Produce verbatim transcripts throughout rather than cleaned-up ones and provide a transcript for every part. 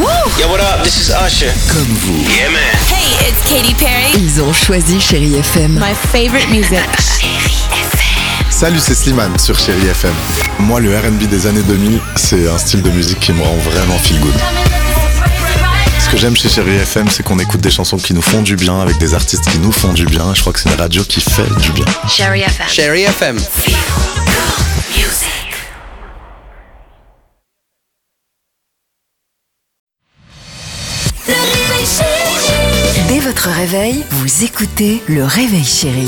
Yo, what up? This is Usher. Comme vous. Yeah, man. Hey, it's Katy Perry. Ils ont choisi Chérie F M. My favorite music. Salut, c'est Slimane sur Chérie F M. Moi, le R and B des années deux mille, c'est un style de musique qui me rend vraiment feel good. Ce que j'aime chez Chérie F M, c'est qu'on écoute des chansons qui nous font du bien, avec des artistes qui nous font du bien. Je crois que c'est une radio qui fait du bien. Chérie F M. Chérie F M. Dès votre réveil, vous écoutez le Réveil Chéri.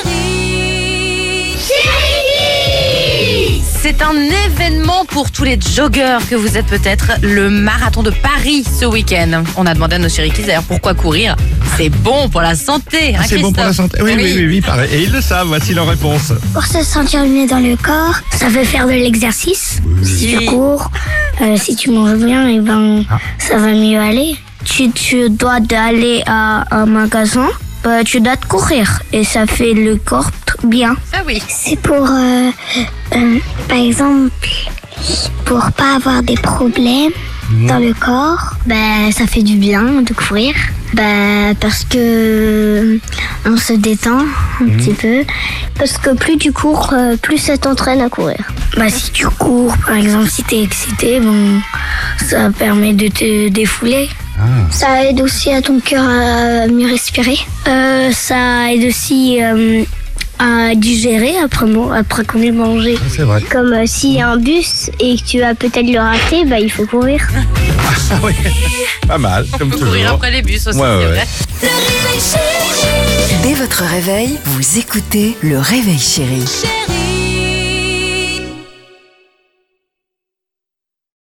C'est un événement pour tous les joggeurs que vous êtes peut-être, le marathon de Paris ce week-end. On a demandé à nos chéri kids d'ailleurs pourquoi courir. C'est bon pour la santé, hein, C'est bon pour la santé. Oui, oui, oui, oui, pareil. Et ils le savent, voici leur réponse. Pour se sentir mieux dans le corps, ça fait faire de l'exercice. Si tu cours, euh, si tu manges bien, et ben Ah. ça va mieux aller. Tu, tu dois aller à un magasin, bah, tu dois te courir et ça fait le corps t- bien. Ah oui. C'est pour, euh, euh, par exemple, pour pas avoir des problèmes dans le corps. Bah, ça fait du bien de courir. Bah, parce que on se détend un petit peu. Parce que plus tu cours, euh, plus ça t'entraîne à courir. Bah, si tu cours, par exemple, si t'es excité, bon, ça permet de te défouler. Ça aide aussi à ton cœur à mieux respirer. Euh, ça aide aussi euh, à digérer après, mo- après qu'on ait mangé. C'est vrai. Comme euh, s'il y a un bus et que tu vas peut-être le rater, bah, il faut courir. Ah oui, pas mal, comme Faut toujours. courir après les bus aussi, Ouais, c'est ouais. vrai. Dès votre réveil, vous écoutez le Réveil Chéri.